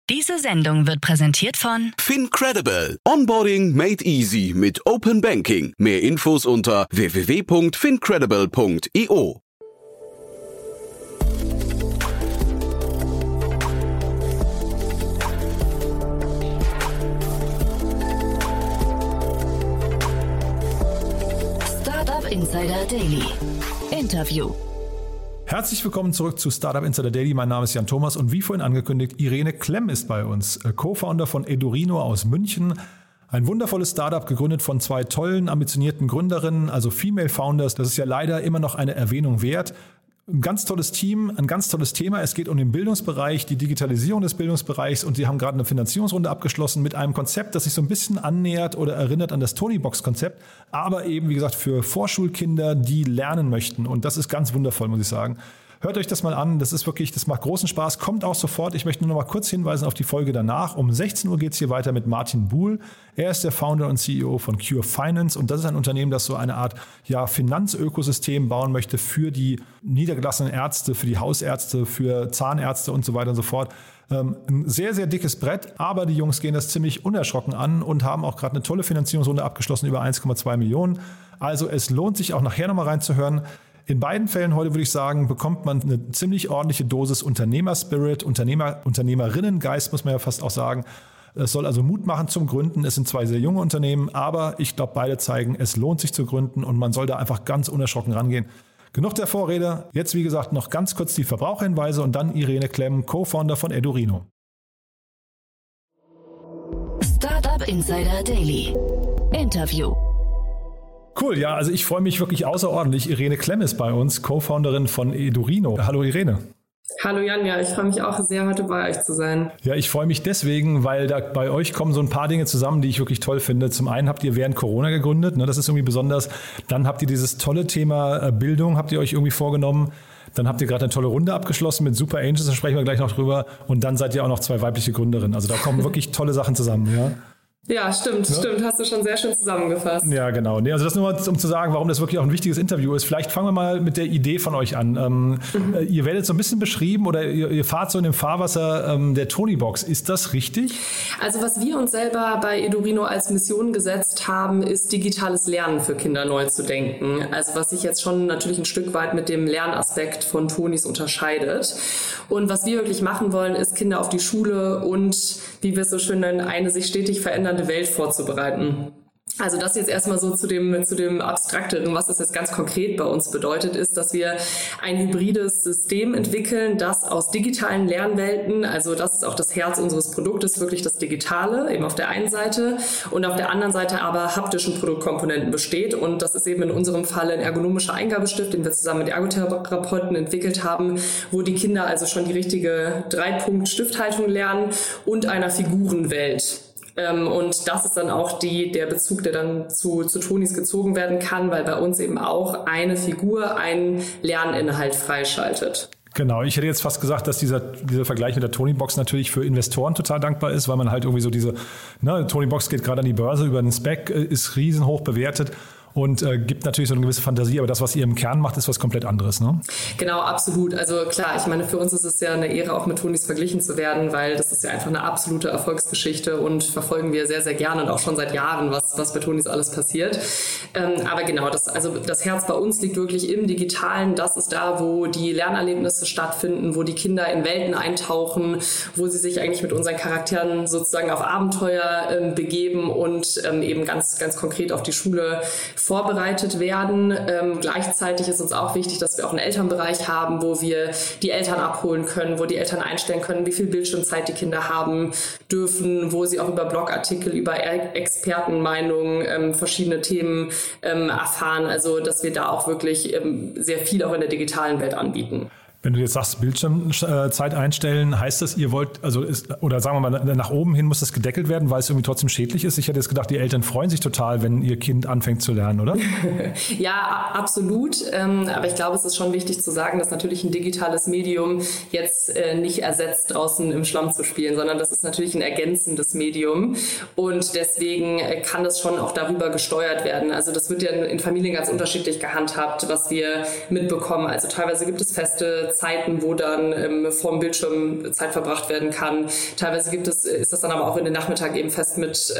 Diese Sendung wird präsentiert von FinCredible. Onboarding made easy mit Open Banking. Mehr Infos unter www.fincredible.io. Startup Insider Daily. Interview. Herzlich willkommen zurück zu Startup Insider Daily. Mein Name ist Jan Thomas und wie vorhin angekündigt, Irene Klemm ist bei uns, Co-Founder von Edurino aus München. Ein wundervolles Startup, gegründet von zwei tollen, ambitionierten Gründerinnen, also Female Founders. Das ist ja leider immer noch eine Erwähnung wert. Ein ganz tolles Team, ein ganz tolles Thema. Es geht um den Bildungsbereich, die Digitalisierung des Bildungsbereichs und sie haben gerade eine Finanzierungsrunde abgeschlossen mit einem Konzept, das sich so ein bisschen annähert oder erinnert an das Tonybox-Konzept, aber eben, wie gesagt, für Vorschulkinder, die lernen möchten. Und das ist ganz wundervoll, muss ich sagen. Hört euch das mal an, das ist wirklich, das macht großen Spaß, kommt auch sofort. Ich möchte nur noch mal kurz hinweisen auf die Folge danach. Um 16 Uhr geht es hier weiter mit Martin Buhl. Er ist der Founder und CEO von Cure Finance und das ist ein Unternehmen, das so eine Art Finanzökosystem bauen möchte für die niedergelassenen Ärzte, für die Hausärzte, für Zahnärzte und so weiter und so fort. Ein sehr, sehr dickes Brett, aber die Jungs gehen das ziemlich unerschrocken an und haben auch gerade eine tolle Finanzierungsrunde abgeschlossen, über 1,2 Millionen. Also es lohnt sich auch nachher nochmal reinzuhören. In beiden Fällen heute würde ich sagen, bekommt man eine ziemlich ordentliche Dosis Unternehmerspirit, Unternehmerinnengeist, muss man ja fast auch sagen. Es soll also Mut machen zum Gründen. Es sind zwei sehr junge Unternehmen, aber ich glaube, beide zeigen, es lohnt sich zu gründen und man soll da einfach ganz unerschrocken rangehen. Genug der Vorrede. Jetzt, wie gesagt, noch ganz kurz die Verbraucherhinweise und dann Irene Klemm, Co-Founder von Edurino. Startup Insider Daily. Interview. Cool, ja, also ich freue mich wirklich außerordentlich. Irene Klemm ist bei uns, Co-Founderin von Edurino. Hallo Irene. Hallo Jan, ja, ich freue mich auch sehr, heute bei euch zu sein. Ja, ich freue mich deswegen, weil da bei euch kommen so ein paar Dinge zusammen, die ich wirklich toll finde. Zum einen habt ihr während Corona gegründet, das ist irgendwie besonders. Dann habt ihr dieses tolle Thema Bildung, habt ihr euch irgendwie vorgenommen. Dann habt ihr gerade eine tolle Runde abgeschlossen mit Super Angels, da sprechen wir gleich noch drüber. Und dann seid ihr auch noch zwei weibliche Gründerinnen. Also da kommen wirklich tolle Sachen zusammen, ja. Ja, stimmt, hast du schon sehr schön zusammengefasst. Ja, genau. Also das nur mal, um zu sagen, warum das wirklich auch ein wichtiges Interview ist. Vielleicht fangen wir mal mit der Idee von euch an. Ihr werdet so ein bisschen beschrieben oder ihr fahrt so in dem Fahrwasser der Tonybox. Ist das richtig? Also was wir uns selber bei Edurino als Mission gesetzt haben, ist digitales Lernen für Kinder neu zu denken. Also was sich jetzt schon natürlich ein Stück weit mit dem Lernaspekt von Tonys unterscheidet. Und was wir wirklich machen wollen, ist Kinder auf die Schule und, wie wir es so schön nennen, eine sich stetig verändernde Welt vorzubereiten. Also das jetzt erstmal so zu dem Abstrakteren, was das jetzt ganz konkret bei uns bedeutet, ist, dass wir ein hybrides System entwickeln, das aus digitalen Lernwelten, also das ist auch das Herz unseres Produktes, wirklich das Digitale, eben auf der einen Seite und auf der anderen Seite aber haptischen Produktkomponenten besteht und das ist eben in unserem Fall ein ergonomischer Eingabestift, den wir zusammen mit Ergotherapeuten entwickelt haben, wo die Kinder also schon die richtige 3-Punkt-Stifthaltung lernen und einer Figurenwelt. Und das ist dann auch der Bezug, der dann zu Tonys gezogen werden kann, weil bei uns eben auch eine Figur einen Lerninhalt freischaltet. Genau, ich hätte jetzt fast gesagt, dass dieser Vergleich mit der Tonybox natürlich für Investoren total dankbar ist, weil man halt irgendwie so Tonybox geht gerade an die Börse über den SPAC, ist riesenhoch bewertet. Und gibt natürlich so eine gewisse Fantasie, aber das, was ihr im Kern macht, ist was komplett anderes, ne? Genau, absolut. Also klar, ich meine, für uns ist es ja eine Ehre, auch mit Tonys verglichen zu werden, weil das ist ja einfach eine absolute Erfolgsgeschichte und verfolgen wir sehr, sehr gerne und auch schon seit Jahren, was bei Tonys alles passiert. Aber genau, das Herz bei uns liegt wirklich im Digitalen. Das ist da, wo die Lernerlebnisse stattfinden, wo die Kinder in Welten eintauchen, wo sie sich eigentlich mit unseren Charakteren sozusagen auf Abenteuer begeben und eben ganz, ganz konkret auf die Schule vorbereitet werden. Gleichzeitig ist uns auch wichtig, dass wir auch einen Elternbereich haben, wo wir die Eltern abholen können, wo die Eltern einstellen können, wie viel Bildschirmzeit die Kinder haben dürfen, wo sie auch über Blogartikel, über Expertenmeinungen verschiedene Themen erfahren. Also dass wir da auch wirklich sehr viel auch in der digitalen Welt anbieten. Wenn du jetzt sagst, Bildschirmzeit einstellen, heißt das, ihr wollt, oder sagen wir mal, nach oben hin muss das gedeckelt werden, weil es irgendwie trotzdem schädlich ist? Ich hätte jetzt gedacht, die Eltern freuen sich total, wenn ihr Kind anfängt zu lernen, oder? Ja, absolut. Aber ich glaube, es ist schon wichtig zu sagen, dass natürlich ein digitales Medium jetzt nicht ersetzt, draußen im Schlamm zu spielen, sondern das ist natürlich ein ergänzendes Medium. Und deswegen kann das schon auch darüber gesteuert werden. Also das wird ja in Familien ganz unterschiedlich gehandhabt, was wir mitbekommen. Also teilweise gibt es feste Zeiten, wo dann vorm Bildschirm Zeit verbracht werden kann. Teilweise ist das dann aber auch in den Nachmittag eben fest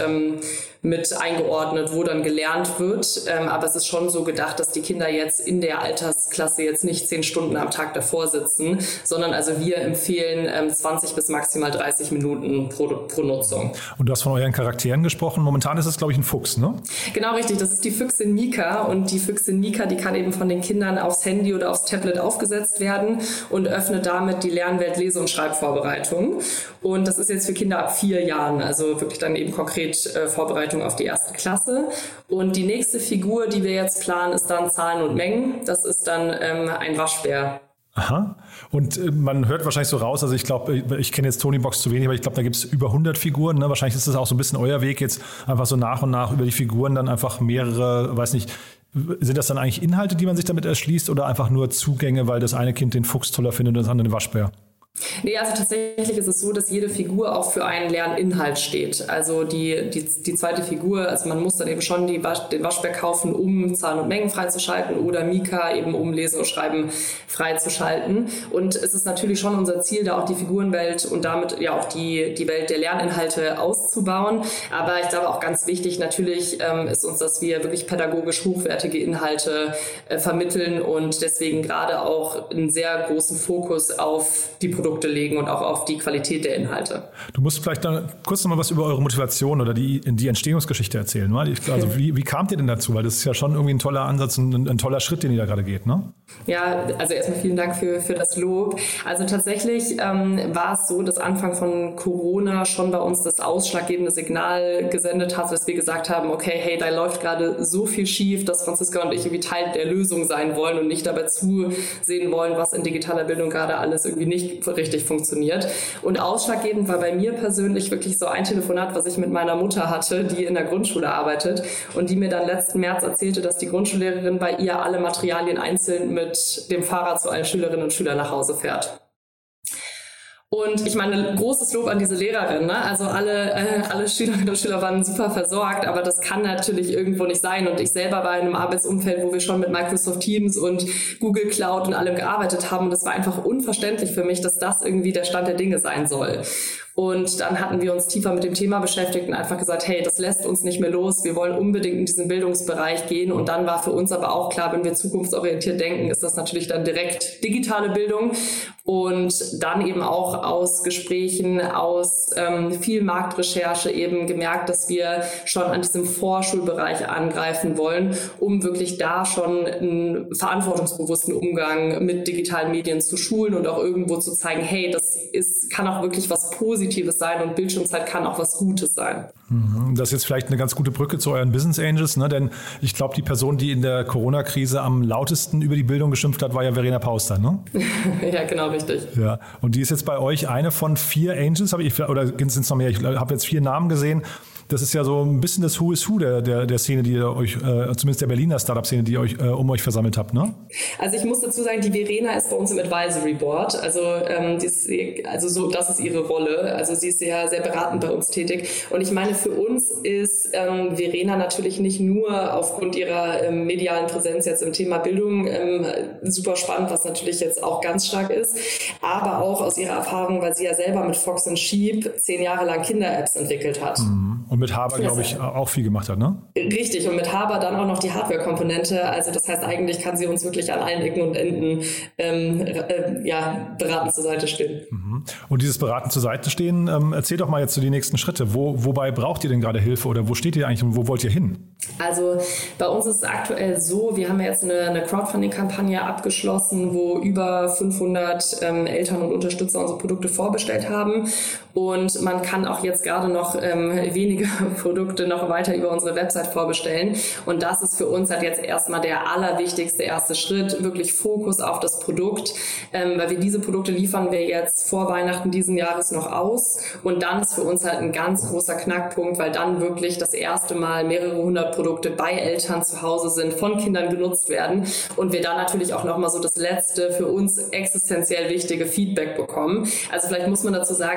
mit eingeordnet, wo dann gelernt wird. Aber es ist schon so gedacht, dass die Kinder jetzt in der Altersklasse jetzt nicht 10 Stunden am Tag davor sitzen, sondern also wir empfehlen 20 bis maximal 30 Minuten pro Nutzung. Und du hast von euren Charakteren gesprochen. Momentan ist es, glaube ich, ein Fuchs, ne? Genau, richtig. Das ist die Füchsin Mika. Und die Füchsin Mika, die kann eben von den Kindern aufs Handy oder aufs Tablet aufgesetzt werden und öffnet damit die Lernwelt Lese- und Schreibvorbereitung. Und das ist jetzt für Kinder ab 4 Jahren, also wirklich dann eben konkret Vorbereitung auf die 1. Klasse. Und die nächste Figur, die wir jetzt planen, ist dann Zahlen und Mengen. Das ist dann ein Waschbär. Aha. Und man hört wahrscheinlich so raus, also ich glaube, ich kenne jetzt Tonybox zu wenig, aber ich glaube, da gibt es über 100 Figuren. Ne? Wahrscheinlich ist das auch so ein bisschen euer Weg, jetzt einfach so nach und nach über die Figuren dann einfach mehrere, weiß nicht, sind das dann eigentlich Inhalte, die man sich damit erschließt oder einfach nur Zugänge, weil das eine Kind den Fuchs toller findet und das andere den Waschbär? Nee, also tatsächlich ist es so, dass jede Figur auch für einen Lerninhalt steht. Also die zweite Figur, also man muss dann eben schon den Waschbär kaufen, um Zahlen und Mengen freizuschalten oder Mika eben um Lesen und Schreiben freizuschalten. Und es ist natürlich schon unser Ziel, da auch die Figurenwelt und damit ja auch die Welt der Lerninhalte auszubauen. Aber ich glaube auch ganz wichtig natürlich ist uns, dass wir wirklich pädagogisch hochwertige Inhalte vermitteln und deswegen gerade auch einen sehr großen Fokus auf die Produkte legen und auch auf die Qualität der Inhalte. Du musst vielleicht dann kurz noch mal was über eure Motivation oder die Entstehungsgeschichte erzählen. Ne? Also wie kamt ihr denn dazu? Weil das ist ja schon irgendwie ein toller Ansatz und ein toller Schritt, den ihr da gerade geht, ne? Ja, also erstmal vielen Dank für das Lob. Also tatsächlich war es so, dass Anfang von Corona schon bei uns das ausschlaggebende Signal gesendet hat, dass wir gesagt haben, okay, hey, da läuft gerade so viel schief, dass Franziska und ich irgendwie Teil der Lösung sein wollen und nicht dabei zusehen wollen, was in digitaler Bildung gerade alles irgendwie nicht richtig funktioniert. Und ausschlaggebend war bei mir persönlich wirklich so ein Telefonat, was ich mit meiner Mutter hatte, die in der Grundschule arbeitet und die mir dann letzten März erzählte, dass die Grundschullehrerin bei ihr alle Materialien einzeln mit dem Fahrrad zu allen Schülerinnen und Schülern nach Hause fährt. Und ich meine, großes Lob an diese Lehrerin, ne? Also alle Schülerinnen und Schüler waren super versorgt, aber das kann natürlich irgendwo nicht sein. Und ich selber war in einem Arbeitsumfeld, wo wir schon mit Microsoft Teams und Google Cloud und allem gearbeitet haben. Und es war einfach unverständlich für mich, dass das irgendwie der Stand der Dinge sein soll. Und dann hatten wir uns tiefer mit dem Thema beschäftigt und einfach gesagt, hey, das lässt uns nicht mehr los. Wir wollen unbedingt in diesen Bildungsbereich gehen. Und dann war für uns aber auch klar, wenn wir zukunftsorientiert denken, ist das natürlich dann direkt digitale Bildung. Und dann eben auch aus Gesprächen, aus viel Marktrecherche eben gemerkt, dass wir schon an diesem Vorschulbereich angreifen wollen, um wirklich da schon einen verantwortungsbewussten Umgang mit digitalen Medien zu schulen und auch irgendwo zu zeigen, hey, kann auch wirklich was Positives sein und Bildschirmzeit kann auch was Gutes sein. Das ist jetzt vielleicht eine ganz gute Brücke zu euren Business Angels, ne? Denn ich glaube, die Person, die in der Corona-Krise am lautesten über die Bildung geschimpft hat, war ja Verena Pauster, ne? Ja, genau, richtig. Ja, und die ist jetzt bei euch eine von 4 Angels, oder sind es noch mehr? Ich habe jetzt 4 Namen gesehen. Das ist ja so ein bisschen das Who is Who der Szene, die ihr euch, zumindest der Berliner Startup-Szene, die ihr euch um euch versammelt habt, ne? Also ich muss dazu sagen, die Verena ist bei uns im Advisory Board. Also das ist ihre Rolle. Also sie ist sehr, sehr beratend bei uns tätig. Und ich meine, für uns ist Verena natürlich nicht nur aufgrund ihrer medialen Präsenz jetzt im Thema Bildung super spannend, was natürlich jetzt auch ganz stark ist, aber auch aus ihrer Erfahrung, weil sie ja selber mit Fox & Sheep 10 Jahre lang Kinder-Apps entwickelt hat. Und mit Haber, glaube ich, auch viel gemacht hat, ne? Richtig, und mit Haber dann auch noch die Hardware-Komponente. Also das heißt, eigentlich kann sie uns wirklich an allen Ecken und Enden beratend zur Seite stehen. Und dieses beratend zur Seite stehen, erzähl doch mal jetzt so die nächsten Schritte. Wobei braucht ihr denn gerade Hilfe oder wo steht ihr eigentlich und wo wollt ihr hin? Also bei uns ist es aktuell so, wir haben ja jetzt eine Crowdfunding-Kampagne abgeschlossen, wo über 500 Eltern und Unterstützer unsere Produkte vorbestellt haben. Und man kann auch jetzt gerade noch wenige Produkte noch weiter über unsere Website vorbestellen. Und das ist für uns halt jetzt erstmal der allerwichtigste erste Schritt, wirklich Fokus auf das Produkt, weil wir diese Produkte liefern wir jetzt vor Weihnachten diesen Jahres noch aus. Und dann ist für uns halt ein ganz großer Knackpunkt, weil dann wirklich das erste Mal mehrere 100 Produkte bei Eltern zu Hause sind, von Kindern genutzt werden und wir dann natürlich auch nochmal so das letzte für uns existenziell wichtige Feedback bekommen. Also vielleicht muss man dazu sagen, wir sind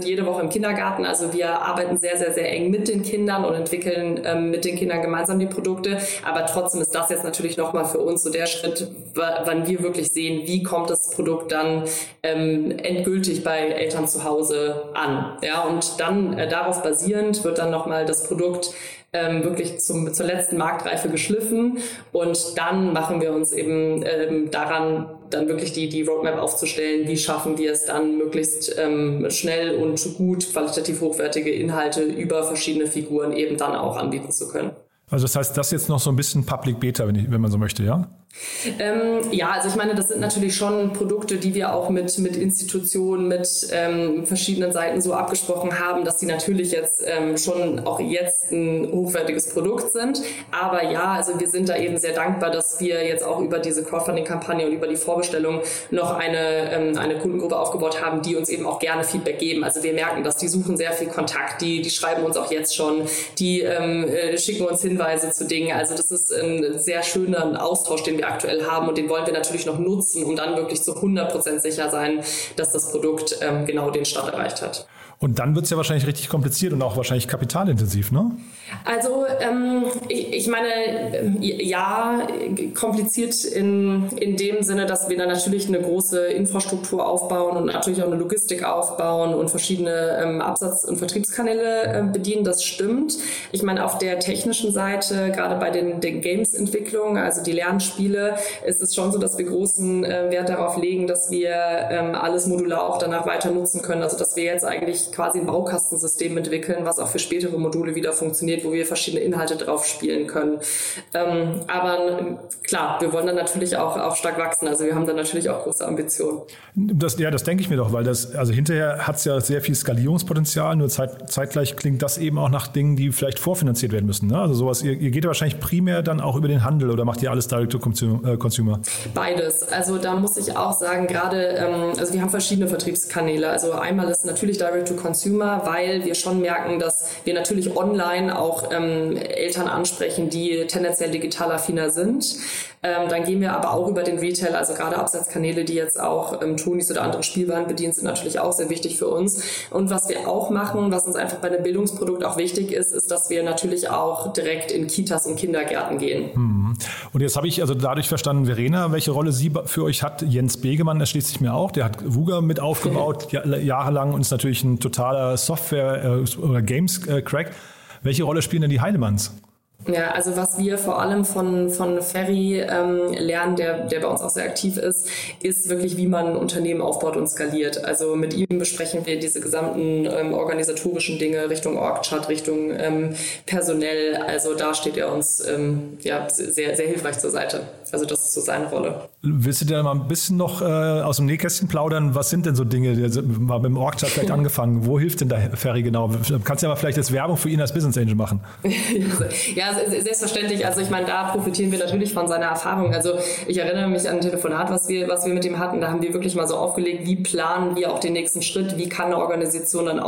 jede Woche im Kindergarten. Also wir arbeiten sehr, sehr, sehr eng mit den Kindern und entwickeln mit den Kindern gemeinsam die Produkte. Aber trotzdem ist das jetzt natürlich nochmal für uns so der Schritt, wann wir wirklich sehen, wie kommt das Produkt dann endgültig bei Eltern zu Hause an. Ja, und dann darauf basierend wird dann nochmal das Produkt wirklich zur letzten Marktreife geschliffen, und dann machen wir uns eben daran, dann wirklich die Roadmap aufzustellen, wie schaffen wir es dann möglichst schnell und gut qualitativ hochwertige Inhalte über verschiedene Figuren eben dann auch anbieten zu können. Also das heißt, das ist jetzt noch so ein bisschen Public Beta, wenn man so möchte, ja? Ja, also ich meine, das sind natürlich schon Produkte, die wir auch mit Institutionen, mit verschiedenen Seiten so abgesprochen haben, dass die natürlich jetzt schon auch jetzt ein hochwertiges Produkt sind. Aber ja, also wir sind da eben sehr dankbar, dass wir jetzt auch über diese Crowdfunding-Kampagne und über die Vorbestellung noch eine Kundengruppe aufgebaut haben, die uns eben auch gerne Feedback geben. Also wir merken, dass die suchen sehr viel Kontakt, die schreiben uns auch jetzt schon, die schicken uns Hinweise zu Dingen. Also das ist ein sehr schöner Austausch, den wir aktuell haben, und den wollen wir natürlich noch nutzen, um dann wirklich zu 100% sicher sein, dass das Produkt genau den Stand erreicht hat. Und dann wird es ja wahrscheinlich richtig kompliziert und auch wahrscheinlich kapitalintensiv, ne? Also ich meine, ja, kompliziert in dem Sinne, dass wir dann natürlich eine große Infrastruktur aufbauen und natürlich auch eine Logistik aufbauen und verschiedene Absatz- und Vertriebskanäle bedienen, das stimmt. Ich meine, auf der technischen Seite, gerade bei den Games-Entwicklungen, also die Lernspiele, ist es schon so, dass wir großen Wert darauf legen, dass wir alles modular auch danach weiter nutzen können. Also dass wir jetzt eigentlich quasi ein Baukastensystem entwickeln, was auch für spätere Module wieder funktioniert, wo wir verschiedene Inhalte drauf spielen können. Aber klar, wir wollen dann natürlich auch stark wachsen. Also wir haben dann natürlich auch große Ambitionen. Das denke ich mir doch, weil also hinterher hat es ja sehr viel Skalierungspotenzial, nur zeitgleich klingt das eben auch nach Dingen, die vielleicht vorfinanziert werden müssen. Ne? Also sowas, ihr geht ja wahrscheinlich primär dann auch über den Handel, oder macht ihr alles direct to consumer? Beides. Also da muss ich auch sagen, gerade, also wir haben verschiedene Vertriebskanäle. Also einmal ist natürlich direct to consumer, weil wir schon merken, dass wir natürlich online auch Eltern ansprechen, die tendenziell digital affiner sind. Dann gehen wir aber auch über den Retail, also gerade Absatzkanäle, die jetzt auch Tonis oder andere Spielwaren bedienen, sind natürlich auch sehr wichtig für uns. Und was wir auch machen, was uns einfach bei einem Bildungsprodukt auch wichtig ist, dass wir natürlich auch direkt in Kitas und Kindergärten gehen. Und jetzt habe ich also dadurch verstanden, Verena, welche Rolle sie für euch hat. Jens Begemann erschließt sich mir auch, der hat VUGA mit aufgebaut, jahrelang, und ist natürlich ein totaler Software- oder Games-Crack. Welche Rolle spielen denn die Heilemanns? Ja, also was wir vor allem von Ferry lernen, der bei uns auch sehr aktiv ist wirklich, wie man ein Unternehmen aufbaut und skaliert. Also mit ihm besprechen wir diese gesamten organisatorischen Dinge Richtung Org-Chart, Richtung personell. Also da steht er uns sehr, sehr hilfreich zur Seite. Also das ist so seine Rolle. Willst du dir mal ein bisschen noch aus dem Nähkästchen plaudern? Was sind denn so Dinge? Mal beim Org-Chart vielleicht angefangen. Wo hilft denn der Ferry genau? Kannst du ja mal vielleicht jetzt Werbung für ihn als Business Angel machen? Ja, selbstverständlich. Also ich meine, da profitieren wir natürlich von seiner Erfahrung. Also ich erinnere mich an ein Telefonat, was wir mit ihm hatten. Da haben wir wirklich mal so aufgelegt, wie planen wir auch den nächsten Schritt? Wie kann eine Organisation dann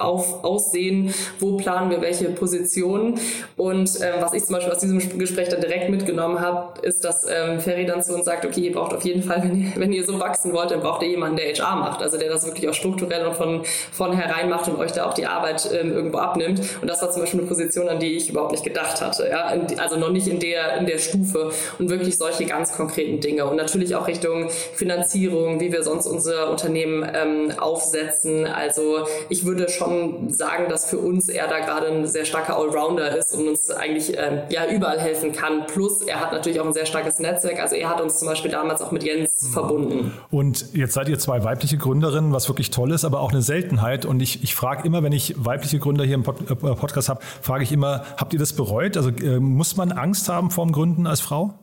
aussehen? Wo planen wir welche Positionen? Und was ich zum Beispiel aus diesem Gespräch dann direkt mitgenommen habe, ist, dass Ferry dann zu uns sagt, okay, ihr braucht auf jeden Fall, wenn ihr so wachsen wollt, dann braucht ihr jemanden, der HR macht. Also der das wirklich auch strukturell und von vornherein macht und euch da auch die Arbeit irgendwo abnimmt. Und das war zum Beispiel eine Position, an die ich überhaupt nicht gedacht hatte. Ja? Also noch nicht in der Stufe, und wirklich solche ganz konkreten Dinge. Und natürlich auch Richtung Finanzierung, wie wir sonst unser Unternehmen aufsetzen. Also ich würde schon sagen, dass für uns er da gerade ein sehr starker Allrounder ist und uns eigentlich überall helfen kann. Plus er hat natürlich auch ein sehr starkes Netzwerk. Also er hat uns zum Beispiel damals auch mit Jens verbunden. Und jetzt seid ihr 2 weibliche Gründerinnen, was wirklich toll ist, aber auch eine Seltenheit. Und ich frage immer, wenn ich weibliche Gründer hier im Podcast habe, frage ich immer, habt ihr das bereut? Also muss man Angst haben vorm Gründen als Frau?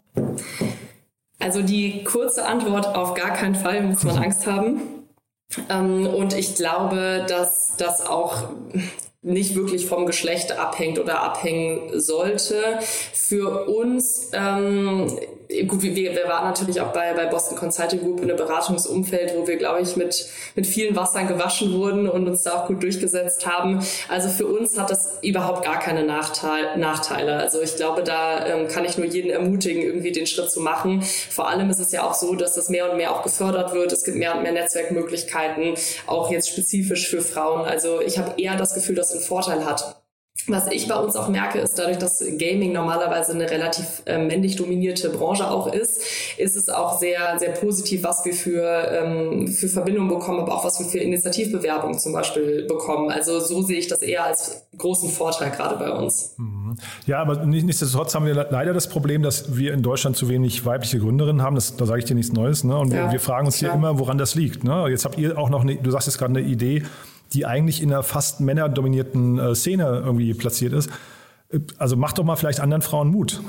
Also die kurze Antwort: auf gar keinen Fall muss man Angst haben. Und ich glaube, dass das auch nicht wirklich vom Geschlecht abhängt oder abhängen sollte. Für uns gut, wir waren natürlich auch bei Boston Consulting Group in einem Beratungsumfeld, wo wir, glaube ich, mit vielen Wassern gewaschen wurden und uns da auch gut durchgesetzt haben. Also für uns hat das überhaupt gar keine Nachteile. Also ich glaube, da kann ich nur jeden ermutigen, irgendwie den Schritt zu machen. Vor allem ist es ja auch so, dass das mehr und mehr auch gefördert wird. Es gibt mehr und mehr Netzwerkmöglichkeiten, auch jetzt spezifisch für Frauen. Also ich habe eher das Gefühl, dass es einen Vorteil hat. Was ich bei uns auch merke, ist dadurch, dass Gaming normalerweise eine relativ männlich dominierte Branche auch ist es auch sehr, sehr positiv, was wir für Verbindungen bekommen, aber auch was wir für Initiativbewerbungen zum Beispiel bekommen. Also so sehe ich das eher als großen Vorteil gerade bei uns. Ja, aber nichtsdestotrotz haben wir leider das Problem, dass wir in Deutschland zu wenig weibliche Gründerinnen haben. Da sage ich dir nichts Neues. Ne? Und wir fragen uns hier immer, woran das liegt. Ne? Jetzt habt ihr auch noch, du sagst jetzt gerade eine Idee, die eigentlich in einer fast männerdominierten Szene irgendwie platziert ist. Also macht doch mal vielleicht anderen Frauen Mut.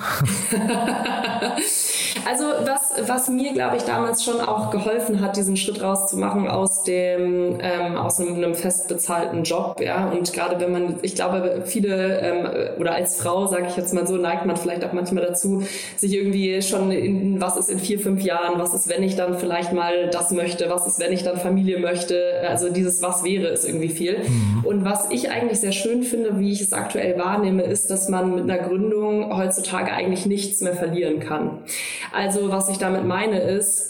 Also was mir, glaube ich, damals schon auch geholfen hat, diesen Schritt rauszumachen aus einem fest bezahlten Job, ja. Und gerade wenn man, ich glaube, viele oder als Frau, sage ich jetzt mal so, neigt man vielleicht auch manchmal dazu, sich irgendwie schon was ist in 4-5 Jahren, was ist, wenn ich dann vielleicht mal das möchte, was ist, wenn ich dann Familie möchte. Also dieses was wäre ist irgendwie viel. Und was ich eigentlich sehr schön finde, wie ich es aktuell wahrnehme, ist, dass man mit einer Gründung heutzutage eigentlich nichts mehr verlieren kann. Also was ich damit meine ist,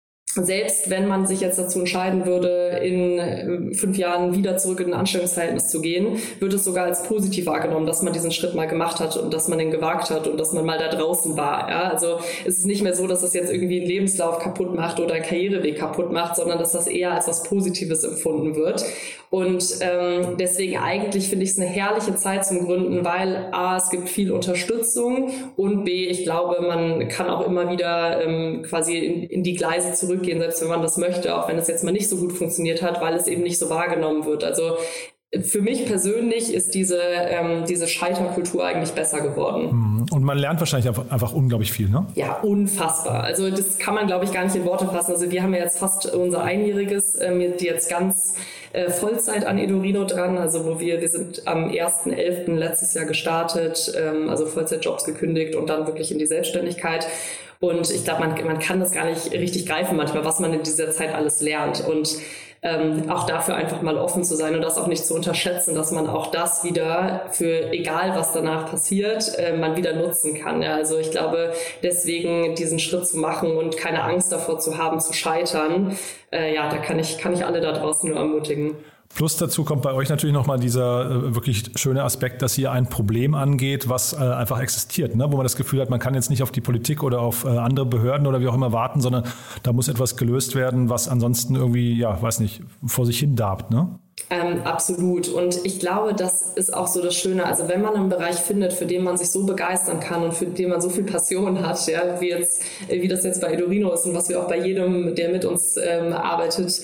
selbst wenn man sich jetzt dazu entscheiden würde, in 5 Jahren wieder zurück in ein Anstellungsverhältnis zu gehen, wird es sogar als positiv wahrgenommen, dass man diesen Schritt mal gemacht hat und dass man den gewagt hat und dass man mal da draußen war. Ja? Also es ist nicht mehr so, dass das jetzt irgendwie einen Lebenslauf kaputt macht oder einen Karriereweg kaputt macht, sondern dass das eher als was Positives empfunden wird. Und deswegen eigentlich finde ich es eine herrliche Zeit zum Gründen, weil A, es gibt viel Unterstützung und B, ich glaube, man kann auch immer wieder quasi in die Gleise zurückgehen, selbst wenn man das möchte, auch wenn es jetzt mal nicht so gut funktioniert hat, weil es eben nicht so wahrgenommen wird. Also für mich persönlich ist diese Scheiterkultur eigentlich besser geworden. Und man lernt wahrscheinlich einfach unglaublich viel, ne? Ja, unfassbar. Also das kann man, glaube ich, gar nicht in Worte fassen. Also wir haben ja jetzt fast unser Einjähriges, jetzt ganz Vollzeit an Edurino dran. Also wir sind am 1.11. letztes Jahr gestartet, also Vollzeitjobs gekündigt und dann wirklich in die Selbstständigkeit. Und ich glaube, man kann das gar nicht richtig greifen manchmal, was man in dieser Zeit alles lernt. Und auch dafür einfach mal offen zu sein und das auch nicht zu unterschätzen, dass man auch das wieder für egal was danach passiert, man wieder nutzen kann. Ja, also ich glaube, deswegen diesen Schritt zu machen und keine Angst davor zu haben, zu scheitern, da kann ich alle da draußen nur ermutigen. Plus dazu kommt bei euch natürlich nochmal dieser wirklich schöne Aspekt, dass ihr ein Problem angeht, was einfach existiert, ne? Wo man das Gefühl hat, man kann jetzt nicht auf die Politik oder auf andere Behörden oder wie auch immer warten, sondern da muss etwas gelöst werden, was ansonsten irgendwie, vor sich hin darbt, ne? Absolut. Und ich glaube, das ist auch so das Schöne. Also wenn man einen Bereich findet, für den man sich so begeistern kann und für den man so viel Passion hat, ja, wie das jetzt bei Edurino ist und was wir auch bei jedem, der mit uns arbeitet,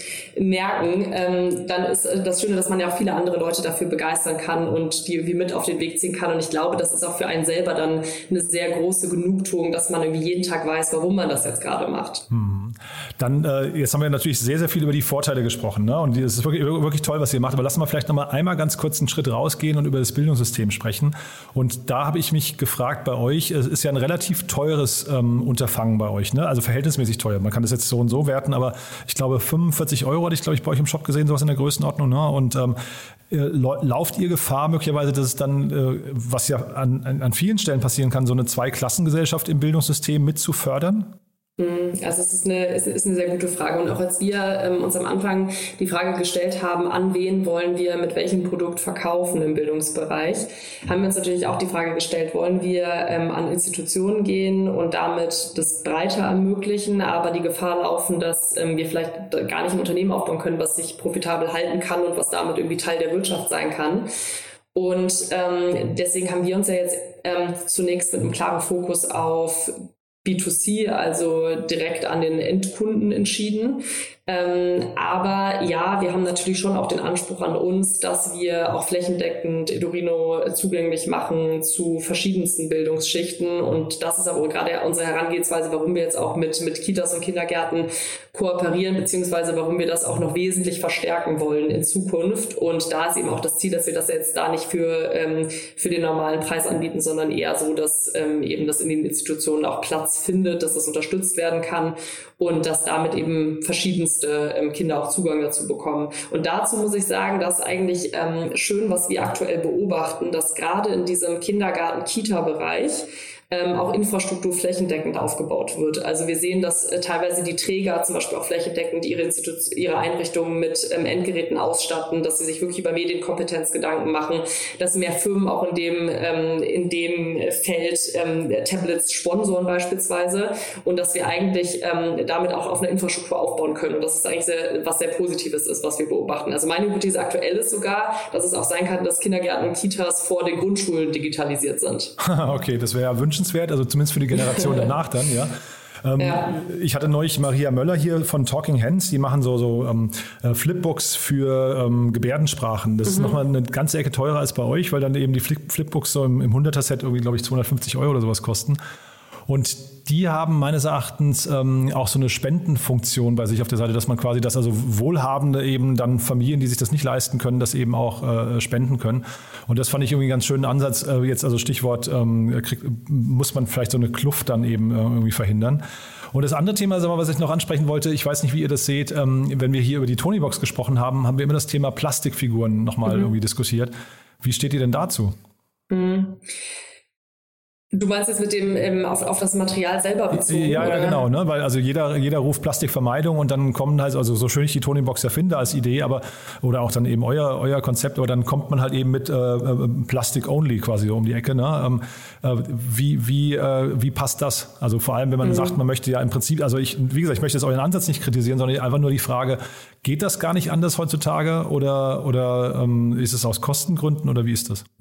merken, dann ist das Schöne, dass man ja auch viele andere Leute dafür begeistern kann und die irgendwie mit auf den Weg ziehen kann. Und ich glaube, das ist auch für einen selber dann eine sehr große Genugtuung, dass man irgendwie jeden Tag weiß, warum man das jetzt gerade macht. Dann, jetzt haben wir natürlich sehr, sehr viel über die Vorteile gesprochen, ne? Und es ist wirklich toll, was ihr macht. Aber lassen wir vielleicht noch mal einmal ganz kurz einen Schritt rausgehen und über das Bildungssystem sprechen. Und da habe ich mich gefragt bei euch, es ist ja ein relativ teures Unterfangen bei euch, ne? Also verhältnismäßig teuer. Man kann das jetzt so und so werten, aber ich glaube 45 € hatte ich, glaube ich, bei euch im Shop gesehen, sowas in der Größenordnung, ne? Und lauft ihr Gefahr möglicherweise, dass es dann, was ja an vielen Stellen passieren kann, so eine Zweiklassengesellschaft im Bildungssystem mit zu fördern? Also es ist eine sehr gute Frage. Und auch als wir uns am Anfang die Frage gestellt haben, an wen wollen wir mit welchem Produkt verkaufen im Bildungsbereich, haben wir uns natürlich auch die Frage gestellt, wollen wir an Institutionen gehen und damit das breiter ermöglichen, aber die Gefahr laufen, dass wir vielleicht gar nicht ein Unternehmen aufbauen können, was sich profitabel halten kann und was damit irgendwie Teil der Wirtschaft sein kann. Und deswegen haben wir uns ja jetzt zunächst mit einem klaren Fokus auf B2C, also direkt an den Endkunden entschieden. Aber ja, wir haben natürlich schon auch den Anspruch an uns, dass wir auch flächendeckend Edurino zugänglich machen zu verschiedensten Bildungsschichten. Und das ist aber gerade unsere Herangehensweise, warum wir jetzt auch mit Kitas und Kindergärten kooperieren, beziehungsweise warum wir das auch noch wesentlich verstärken wollen in Zukunft. Und da ist eben auch das Ziel, dass wir das jetzt da nicht für den normalen Preis anbieten, sondern eher so, dass eben das in den Institutionen auch Platz findet, dass es unterstützt werden kann und dass damit eben verschiedenste Kinder auch Zugang dazu bekommen. Und dazu muss ich sagen, dass eigentlich schön, was wir aktuell beobachten, dass gerade in diesem Kindergarten-Kita-Bereich auch Infrastruktur flächendeckend aufgebaut wird. Also wir sehen, dass teilweise die Träger zum Beispiel auch flächendeckend ihre Einrichtungen mit Endgeräten ausstatten, dass sie sich wirklich über Medienkompetenz Gedanken machen, dass mehr Firmen auch in dem Feld Tablets sponsoren beispielsweise und dass wir eigentlich damit auch auf eine Infrastruktur aufbauen können. Und das ist eigentlich was sehr Positives ist, was wir beobachten. Also meine Hypothese aktuell ist sogar, dass es auch sein kann, dass Kindergärten und Kitas vor den Grundschulen digitalisiert sind. Okay, das wäre ja wünschenswert, also zumindest für die Generation danach dann, ja. Ich hatte neulich Maria Möller hier von Talking Hands, die machen so Flipbooks für Gebärdensprachen. Das ist nochmal eine ganze Ecke teurer als bei euch, weil dann eben die Flipbooks so im 100er-Set irgendwie, glaube ich, 250 € oder sowas kosten. Und die haben meines Erachtens auch so eine Spendenfunktion bei sich auf der Seite, dass man quasi also Wohlhabende eben dann Familien, die sich das nicht leisten können, das eben auch spenden können. Und das fand ich irgendwie einen ganz schönen Ansatz. Jetzt also Stichwort, muss man vielleicht so eine Kluft dann eben irgendwie verhindern. Und das andere Thema, was ich noch ansprechen wollte, ich weiß nicht, wie ihr das seht, wenn wir hier über die Tonybox gesprochen haben, haben wir immer das Thema Plastikfiguren nochmal irgendwie diskutiert. Wie steht ihr denn dazu? Du meinst jetzt mit dem auf das Material selber bezogen? Ja, genau, ne? Weil also jeder ruft Plastikvermeidung und dann kommen halt, also so schön ich die Tonybox ja finde als Idee, aber oder auch dann eben euer Konzept, aber dann kommt man halt eben mit Plastic Only quasi um die Ecke. Ne? Wie passt das? Also vor allem, wenn man sagt, man möchte ja im Prinzip, also wie gesagt, ich möchte jetzt euren Ansatz nicht kritisieren, sondern einfach nur die Frage, geht das gar nicht anders heutzutage oder ist es aus Kostengründen oder wie ist das?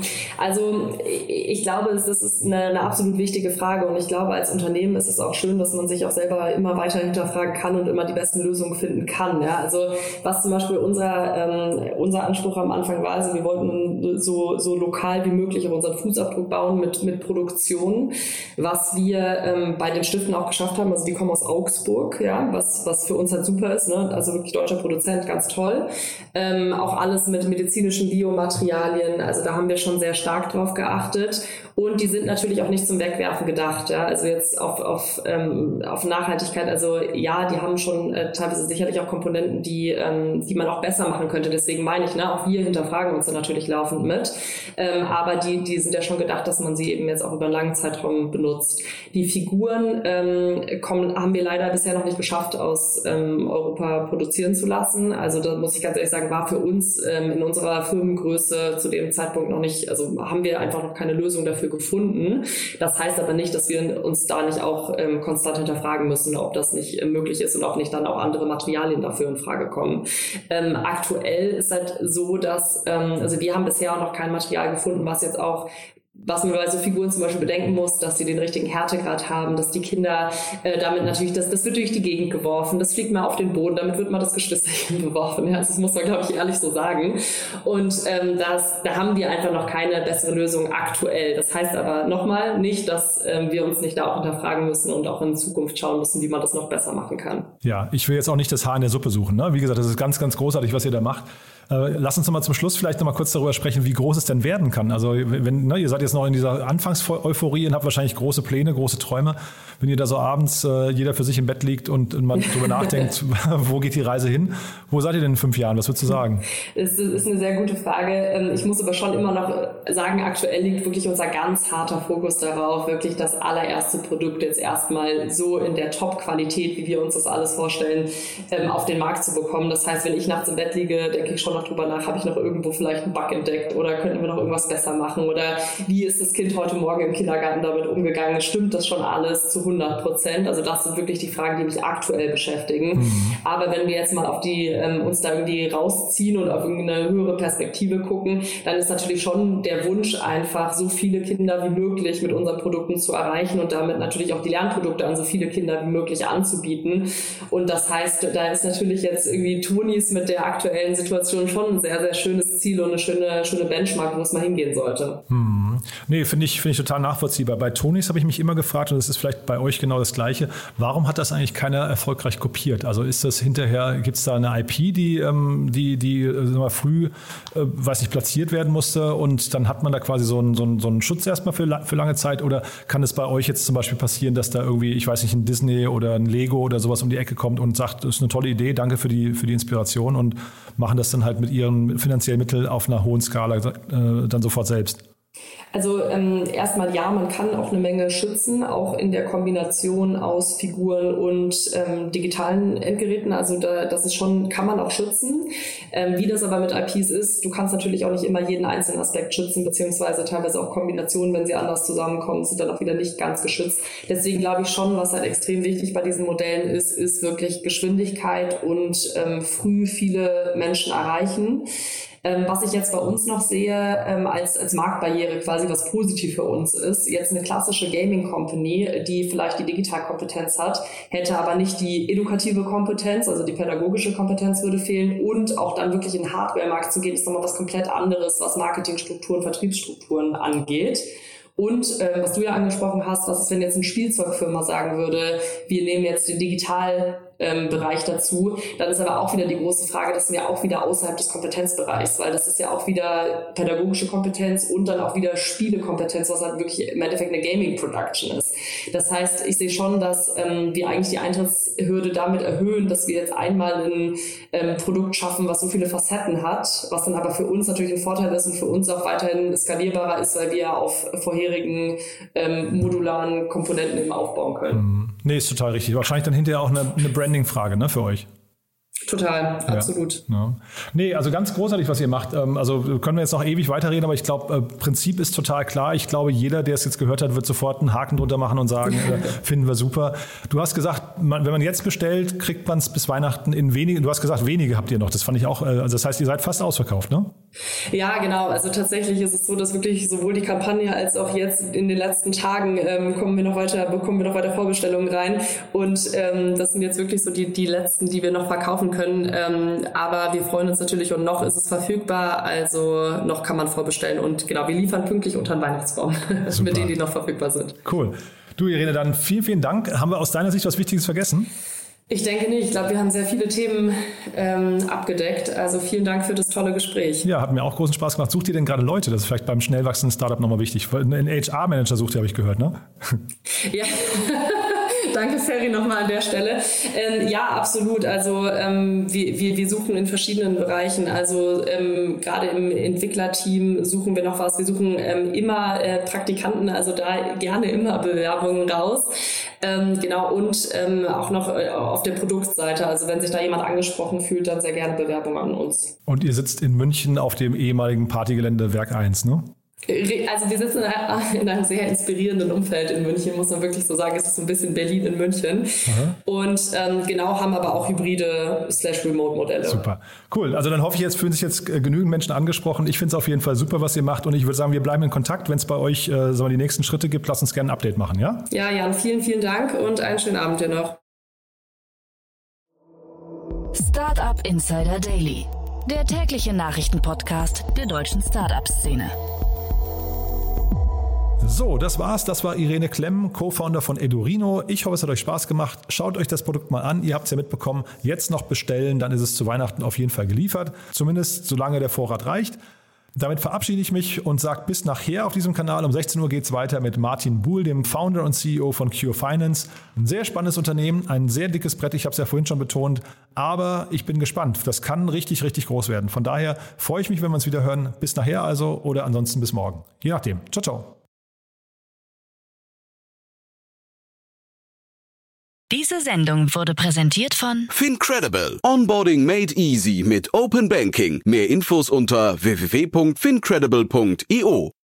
Also ich glaube, das ist eine absolut wichtige Frage und ich glaube, als Unternehmen ist es auch schön, dass man sich auch selber immer weiter hinterfragen kann und immer die besten Lösungen finden kann. Ja? Also was zum Beispiel unser Anspruch am Anfang war, also wir wollten so lokal wie möglich auf unseren Fußabdruck bauen mit Produktion, was wir bei den Stiften auch geschafft haben. Also die kommen aus Augsburg, ja, was für uns halt super ist, ne? Also wirklich deutscher Produzent, ganz toll. Auch alles mit medizinischen Biomaterialien, also da haben wir schon sehr stark drauf geachtet. Und die sind natürlich auch nicht zum Wegwerfen gedacht. Ja? Also jetzt auf Nachhaltigkeit. Also ja, die haben schon teilweise sicherlich auch Komponenten, die man auch besser machen könnte. Deswegen meine ich, ne, auch wir hinterfragen uns da natürlich laufend mit. Aber die sind ja schon gedacht, dass man sie eben jetzt auch über einen langen Zeitraum benutzt. Die Figuren haben wir leider bisher noch nicht geschafft, aus Europa produzieren zu lassen. Also da muss ich ganz ehrlich sagen, war für uns in unserer Firmengröße zu dem Zeitpunkt noch nicht, also haben wir einfach noch keine Lösung dafür gefunden. Das heißt aber nicht, dass wir uns da nicht auch konstant hinterfragen müssen, ob das nicht möglich ist und ob nicht dann auch andere Materialien dafür in Frage kommen. Aktuell ist halt so, dass also wir haben bisher auch noch kein Material gefunden, was man bei so Figuren zum Beispiel bedenken muss, dass sie den richtigen Härtegrad haben, dass die Kinder damit natürlich, das wird durch die Gegend geworfen, das fliegt mal auf den Boden, damit wird mal das Geschwisterchen beworfen. Ja, das muss man, glaube ich, ehrlich so sagen. Und da haben wir einfach noch keine bessere Lösung aktuell. Das heißt aber nochmal nicht, dass wir uns nicht da auch hinterfragen müssen und auch in Zukunft schauen müssen, wie man das noch besser machen kann. Ja, ich will jetzt auch nicht das Haar in der Suppe suchen. Ne? Wie gesagt, das ist ganz, ganz großartig, was ihr da macht. Lass uns noch mal zum Schluss vielleicht noch mal kurz darüber sprechen, wie groß es denn werden kann. Also ihr seid jetzt noch in dieser Anfangseuphorie und habt wahrscheinlich große Pläne, große Träume. Wenn ihr da so abends jeder für sich im Bett liegt und mal drüber nachdenkt, wo geht die Reise hin? Wo seid ihr denn in 5 Jahren? Was würdest du sagen? Das ist eine sehr gute Frage. Ich muss aber schon immer noch sagen, aktuell liegt wirklich unser ganz harter Fokus darauf, wirklich das allererste Produkt jetzt erstmal so in der Top-Qualität, wie wir uns das alles vorstellen, auf den Markt zu bekommen. Das heißt, wenn ich nachts im Bett liege, denke ich schon noch drüber nach, habe ich noch irgendwo vielleicht einen Bug entdeckt oder könnten wir noch irgendwas besser machen oder wie ist das Kind heute Morgen im Kindergarten damit umgegangen? Stimmt das schon alles zu 100%? Also das sind wirklich die Fragen, die mich aktuell beschäftigen. Aber wenn wir jetzt mal auf uns da irgendwie rausziehen und auf irgendeine höhere Perspektive gucken, dann ist natürlich schon der Wunsch einfach, so viele Kinder wie möglich mit unseren Produkten zu erreichen und damit natürlich auch die Lernprodukte an so viele Kinder wie möglich anzubieten. Und das heißt, da ist natürlich jetzt irgendwie Tonis mit der aktuellen Situation schon ein sehr, sehr schönes Ziel und eine schöne Benchmark, wo es mal hingehen sollte. Nee, finde ich total nachvollziehbar. Bei Tonis habe ich mich immer gefragt, und das ist vielleicht bei euch genau das Gleiche, warum hat das eigentlich keiner erfolgreich kopiert? Also ist das hinterher, gibt es da eine IP, die früh, platziert werden musste und dann hat man da quasi so einen Schutz erstmal für lange Zeit, oder kann es bei euch jetzt zum Beispiel passieren, dass da irgendwie, ich weiß nicht, ein Disney oder ein Lego oder sowas um die Ecke kommt und sagt, das ist eine tolle Idee, danke für die Inspiration, und machen das dann halt mit ihren finanziellen Mitteln auf einer hohen Skala dann sofort selbst? Also erstmal ja, man kann auch eine Menge schützen, auch in der Kombination aus Figuren und digitalen Endgeräten. Also das ist schon, kann man auch schützen. Wie das aber mit IPs ist, du kannst natürlich auch nicht immer jeden einzelnen Aspekt schützen, beziehungsweise teilweise auch Kombinationen, wenn sie anders zusammenkommen, sind dann auch wieder nicht ganz geschützt. Deswegen glaube ich schon, was halt extrem wichtig bei diesen Modellen ist wirklich Geschwindigkeit und früh viele Menschen erreichen. Was ich jetzt bei uns noch sehe, als Marktbarriere quasi, was positiv für uns ist, jetzt eine klassische Gaming-Company, die vielleicht die Digitalkompetenz hat, hätte aber nicht die edukative Kompetenz, also die pädagogische Kompetenz würde fehlen, und auch dann wirklich in den Hardware-Markt zu gehen, ist nochmal was komplett anderes, was Marketingstrukturen, Vertriebsstrukturen angeht. Und was du ja angesprochen hast, was ist, wenn jetzt eine Spielzeugfirma sagen würde, wir nehmen jetzt den Digitalbereich dazu, dann ist aber auch wieder die große Frage, das sind ja auch wieder außerhalb des Kompetenzbereichs, weil das ist ja auch wieder pädagogische Kompetenz und dann auch wieder Spielekompetenz, was halt wirklich im Endeffekt eine Gaming-Production ist. Das heißt, ich sehe schon, dass wir eigentlich die Eintrittshürde damit erhöhen, dass wir jetzt einmal ein Produkt schaffen, was so viele Facetten hat, was dann aber für uns natürlich ein Vorteil ist und für uns auch weiterhin skalierbarer ist, weil wir auf vorherigen modularen Komponenten eben aufbauen können. Nee, ist total richtig. Wahrscheinlich dann hinterher auch eine Branding-Frage, ne, für euch. Total, absolut. Ja. Nee, also ganz großartig, was ihr macht. Also können wir jetzt noch ewig weiterreden, aber ich glaube, Prinzip ist total klar. Ich glaube, jeder, der es jetzt gehört hat, wird sofort einen Haken drunter machen und sagen, finden wir super. Du hast gesagt, wenn man jetzt bestellt, kriegt man es bis Weihnachten in wenige. Du hast gesagt, wenige habt ihr noch. Das fand ich auch, also das heißt, ihr seid fast ausverkauft, ne? Ja, genau. Also tatsächlich ist es so, dass wirklich sowohl die Kampagne als auch jetzt in den letzten Tagen bekommen wir noch weiter Vorbestellungen rein. Und das sind jetzt wirklich so die letzten, die wir noch verkaufen können. Aber wir freuen uns natürlich, und noch ist es verfügbar. Also noch kann man vorbestellen. Und genau, wir liefern pünktlich unter den Weihnachtsbaum mit denen, die noch verfügbar sind. Cool. Du, Irene, dann vielen, vielen Dank. Haben wir aus deiner Sicht was Wichtiges vergessen? Ich denke nicht. Ich glaube, wir haben sehr viele Themen abgedeckt. Also vielen Dank für das tolle Gespräch. Ja, hat mir auch großen Spaß gemacht. Sucht ihr denn gerade Leute? Das ist vielleicht beim schnell wachsenden Startup nochmal wichtig. Einen HR-Manager sucht ihr, habe ich gehört, ne? Ja. Danke, Ferry, nochmal an der Stelle. Ja, absolut. Also wir suchen in verschiedenen Bereichen. Also gerade im Entwicklerteam suchen wir noch was. Wir suchen immer Praktikanten, also da gerne immer Bewerbungen raus. Genau, und auch noch auf der Produktseite. Also wenn sich da jemand angesprochen fühlt, dann sehr gerne Bewerbungen an uns. Und ihr sitzt in München auf dem ehemaligen Partygelände Werk 1, ne? Also wir sitzen in einem sehr inspirierenden Umfeld in München, muss man wirklich so sagen. Es ist so ein bisschen Berlin in München. Aha. Und genau, haben aber auch hybride /Remote-Modelle. Super, cool. Also dann hoffe ich, jetzt fühlen sich jetzt genügend Menschen angesprochen. Ich finde es auf jeden Fall super, was ihr macht. Und ich würde sagen, wir bleiben in Kontakt. Wenn es bei euch die nächsten Schritte gibt, lasst uns gerne ein Update machen, ja? Ja, Jan, vielen, vielen Dank und einen schönen Abend dir noch. Startup Insider Daily, der tägliche Nachrichtenpodcast der deutschen Startup-Szene. So, das war's. Das war Irene Klemm, Co-Founder von Edurino. Ich hoffe, es hat euch Spaß gemacht. Schaut euch das Produkt mal an. Ihr habt es ja mitbekommen. Jetzt noch bestellen, dann ist es zu Weihnachten auf jeden Fall geliefert. Zumindest solange der Vorrat reicht. Damit verabschiede ich mich und sage bis nachher auf diesem Kanal. Um 16 Uhr geht es weiter mit Martin Buhl, dem Founder und CEO von Cure Finance. Ein sehr spannendes Unternehmen, ein sehr dickes Brett. Ich habe es ja vorhin schon betont. Aber ich bin gespannt. Das kann richtig, richtig groß werden. Von daher freue ich mich, wenn wir uns wieder hören. Bis nachher also oder ansonsten bis morgen. Je nachdem. Ciao, ciao. Diese Sendung wurde präsentiert von Fincredible. Onboarding made easy mit Open Banking. Mehr Infos unter www.fincredible.io.